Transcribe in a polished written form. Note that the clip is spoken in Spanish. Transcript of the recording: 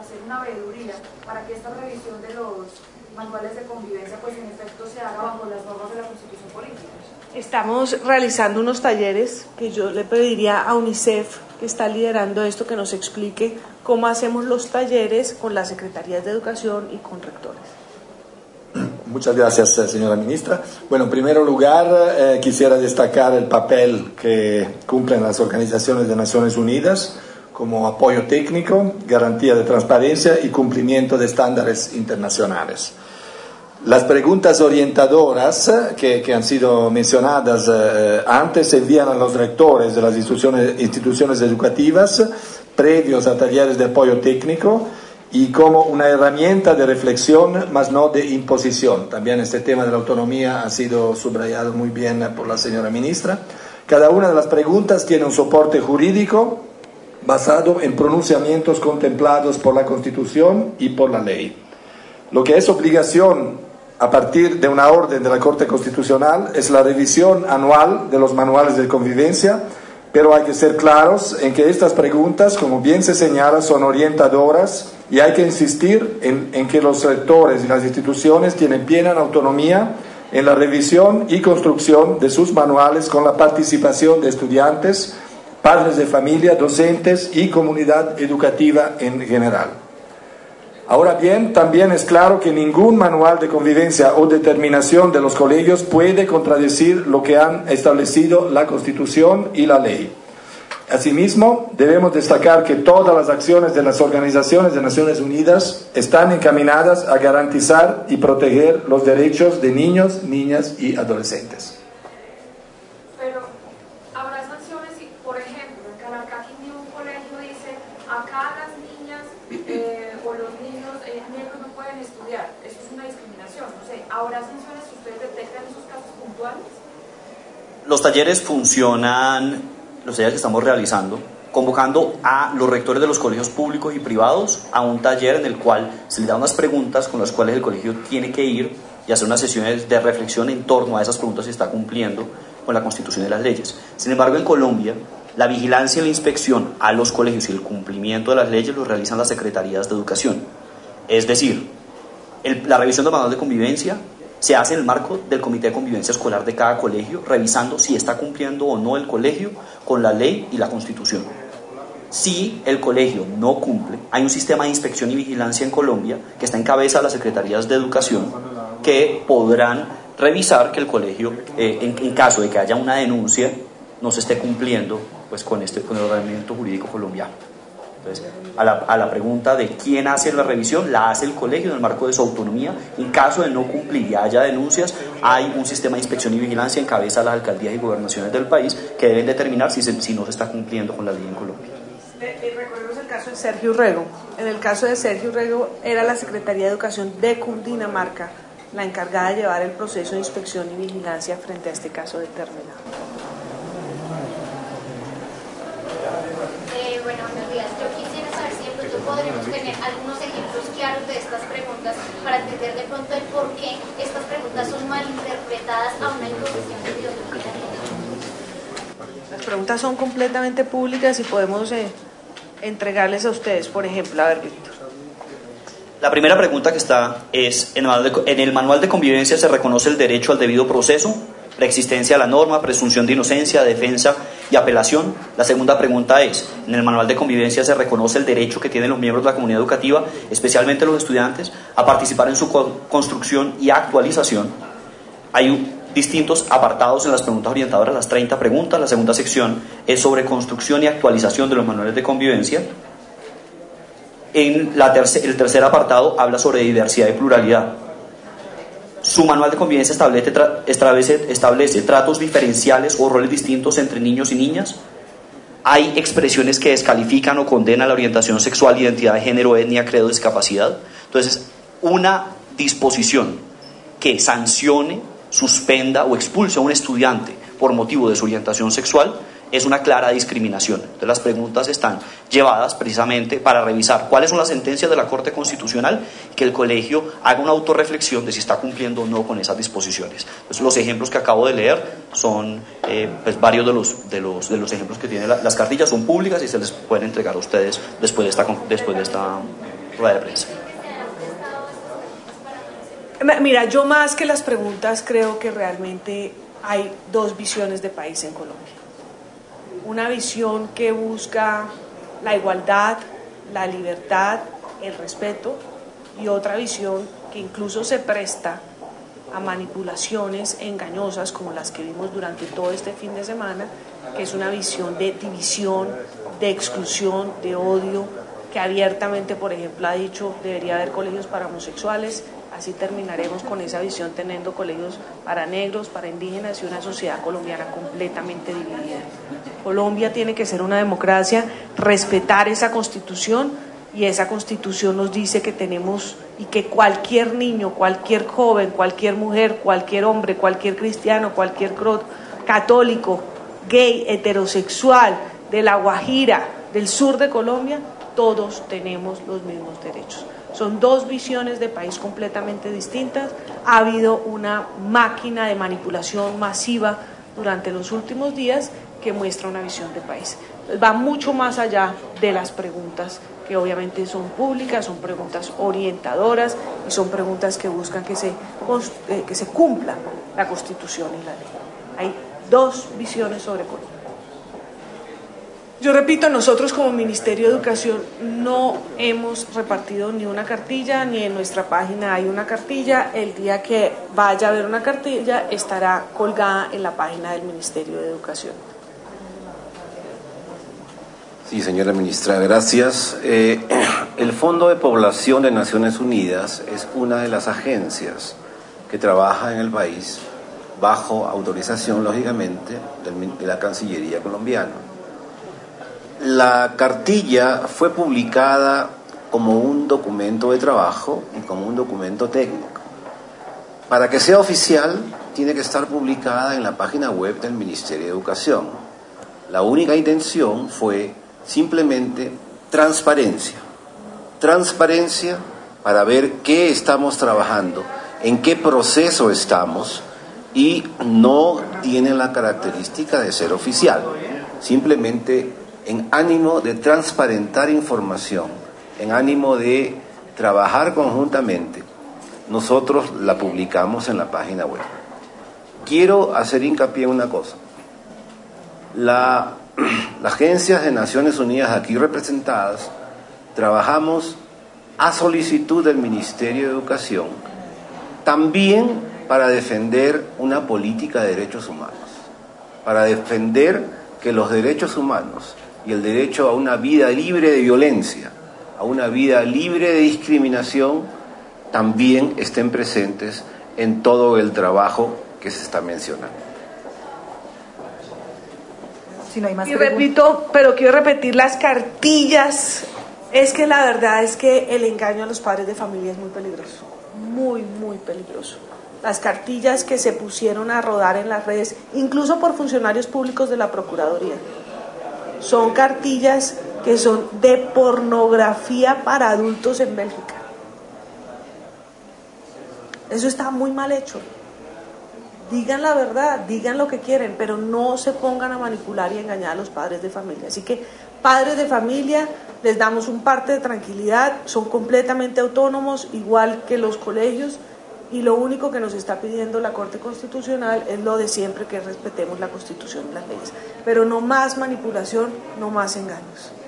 hacer una veeduría para que esta revisión de los manuales de convivencia pues en efecto se haga bajo las normas de la Constitución Política? Estamos realizando unos talleres que yo le pediría a UNICEF, que está liderando esto, que nos explique cómo hacemos los talleres con las secretarías de educación y con rectores. Muchas gracias, señora ministra. Bueno, en primer lugar, quisiera destacar el papel que cumplen las organizaciones de Naciones Unidas como apoyo técnico, garantía de transparencia y cumplimiento de estándares internacionales. Las preguntas orientadoras que han sido mencionadas antes se envían a los rectores de las instituciones educativas previos a talleres de apoyo técnico y como una herramienta de reflexión, más no de imposición. También este tema de la autonomía ha sido subrayado muy bien por la señora ministra. Cada una de las preguntas tiene un soporte jurídico basado en pronunciamientos contemplados por la Constitución y por la ley. Lo que es obligación a partir de una orden de la Corte Constitucional es la revisión anual de los manuales de convivencia, pero hay que ser claros en que estas preguntas, como bien se señala, son orientadoras y hay que insistir en que los rectores y las instituciones tienen plena autonomía en la revisión y construcción de sus manuales con la participación de estudiantes, padres de familia, docentes y comunidad educativa en general. Ahora bien, también es claro que ningún manual de convivencia o determinación de los colegios puede contradecir lo que han establecido la Constitución y la ley. Asimismo, debemos destacar que todas las acciones de las organizaciones de Naciones Unidas están encaminadas a garantizar y proteger los derechos de niños, niñas y adolescentes. Pero habrá sanciones si, por ejemplo, en Calarcá un colegio dice acá las niñas o los niños negros no pueden estudiar, eso es una discriminación, no sé, ¿habrá sanciones que ustedes detectan esos casos puntuales? Los talleres funcionan, los talleres que estamos realizando, convocando a los rectores de los colegios públicos y privados a un taller en el cual se les da unas preguntas con las cuales el colegio tiene que ir y hacer unas sesiones de reflexión en torno a esas preguntas si está cumpliendo con la Constitución y las leyes. Sin embargo, en Colombia, la vigilancia y la inspección a los colegios y el cumplimiento de las leyes lo realizan las secretarías de educación. Es decir, la revisión del manual de convivencia se hace en el marco del Comité de Convivencia Escolar de cada colegio, revisando si está cumpliendo o no el colegio con la ley y la Constitución. Si el colegio no cumple, hay un sistema de inspección y vigilancia en Colombia que está en cabeza de las secretarías de educación que podrán revisar que el colegio, en caso de que haya una denuncia, no se esté cumpliendo pues, con el ordenamiento jurídico colombiano. Entonces, a la pregunta de quién hace la revisión, la hace el colegio en el marco de su autonomía. En caso de no cumplir y haya denuncias, hay un sistema de inspección y vigilancia en cabeza de las alcaldías y gobernaciones del país que deben determinar si no se está cumpliendo con la ley en Colombia. Recordemos el caso de Sergio Urrego. En el caso de Sergio Urrego era la Secretaría de Educación de Cundinamarca la encargada de llevar el proceso de inspección y vigilancia frente a este caso determinado. Bueno, buenos días. Yo quisiera saber si de pronto podremos tener algunos ejemplos claros de estas preguntas para entender de pronto el por qué estas preguntas son mal interpretadas a una imposición de ideología. Las preguntas son completamente públicas y podemos entregarles a ustedes. Por ejemplo, a ver, Víctor. La primera pregunta que está es, en el manual de convivencia se reconoce el derecho al debido proceso, preexistencia de la norma, presunción de inocencia, defensa y apelación. La segunda pregunta es, en el manual de convivencia se reconoce el derecho que tienen los miembros de la comunidad educativa, especialmente los estudiantes, a participar en su construcción y actualización. Hay distintos apartados en las preguntas orientadoras, las 30 preguntas. La segunda sección es sobre construcción y actualización de los manuales de convivencia. El tercer apartado habla sobre diversidad y pluralidad. Su manual de convivencia establece tratos diferenciales o roles distintos entre niños y niñas. Hay expresiones que descalifican o condenan la orientación sexual, identidad de género, etnia, credo, discapacidad. Entonces, una disposición que sancione, suspenda o expulse a un estudiante por motivo de su orientación sexual es una clara discriminación. Entonces, las preguntas están llevadas precisamente para revisar cuáles son las sentencias de la Corte Constitucional, que el colegio haga una autorreflexión de si está cumpliendo o no con esas disposiciones. Entonces, los ejemplos que acabo de leer son pues varios de los ejemplos que tienen las cartillas, son públicas y se les pueden entregar a ustedes después de esta rueda de prensa. Mira, yo más que las preguntas creo que realmente hay dos visiones de país en Colombia. Una visión que busca la igualdad, la libertad, el respeto, y otra visión que incluso se presta a manipulaciones engañosas como las que vimos durante todo este fin de semana, que es una visión de división, de exclusión, de odio, que abiertamente, por ejemplo, ha dicho debería haber colegios para homosexuales. Así terminaremos con esa visión teniendo colegios para negros, para indígenas y una sociedad colombiana completamente dividida. Colombia tiene que ser una democracia, respetar esa Constitución, y esa Constitución nos dice que tenemos y que cualquier niño, cualquier joven, cualquier mujer, cualquier hombre, cualquier cristiano, cualquier católico, gay, heterosexual, de La Guajira, del sur de Colombia, todos tenemos los mismos derechos. Son dos visiones de país completamente distintas. Ha habido una máquina de manipulación masiva durante los últimos días que muestra una visión de país. Entonces, va mucho más allá de las preguntas que obviamente son públicas, son preguntas orientadoras y son preguntas que buscan que se cumpla la Constitución y la ley. Hay dos visiones sobre Colombia. Yo repito, nosotros como Ministerio de Educación no hemos repartido ni una cartilla, ni en nuestra página hay una cartilla. El día que vaya a haber una cartilla estará colgada en la página del Ministerio de Educación. Sí, señora ministra, gracias. El Fondo de Población de Naciones Unidas es una de las agencias que trabaja en el país bajo autorización, lógicamente, de la Cancillería colombiana. La cartilla fue publicada como un documento de trabajo y como un documento técnico. Para que sea oficial, tiene que estar publicada en la página web del Ministerio de Educación. La única intención fue simplemente transparencia para ver qué estamos trabajando, en qué proceso estamos, y no tiene la característica de ser oficial, simplemente en ánimo de transparentar información, en ánimo de trabajar conjuntamente. Nosotros la publicamos en la página web. Quiero hacer hincapié en una cosa. Las agencias de Naciones Unidas aquí representadas trabajamos a solicitud del Ministerio de Educación también para defender una política de derechos humanos, para defender que los derechos humanos y el derecho a una vida libre de violencia, a una vida libre de discriminación, también estén presentes en todo el trabajo que se está mencionando. Si no hay más repito, pero quiero repetir las cartillas. Es que la verdad es que el engaño a los padres de familia es muy peligroso, muy, muy peligroso. Las cartillas que se pusieron a rodar en las redes, incluso por funcionarios públicos de la Procuraduría, son cartillas que son de pornografía para adultos en Bélgica. Eso está muy mal hecho. Digan la verdad, digan lo que quieren, pero no se pongan a manipular y engañar a los padres de familia. Así que, padres de familia, les damos un parte de tranquilidad, son completamente autónomos, igual que los colegios, y lo único que nos está pidiendo la Corte Constitucional es lo de siempre, que respetemos la Constitución y las leyes. Pero no más manipulación, no más engaños.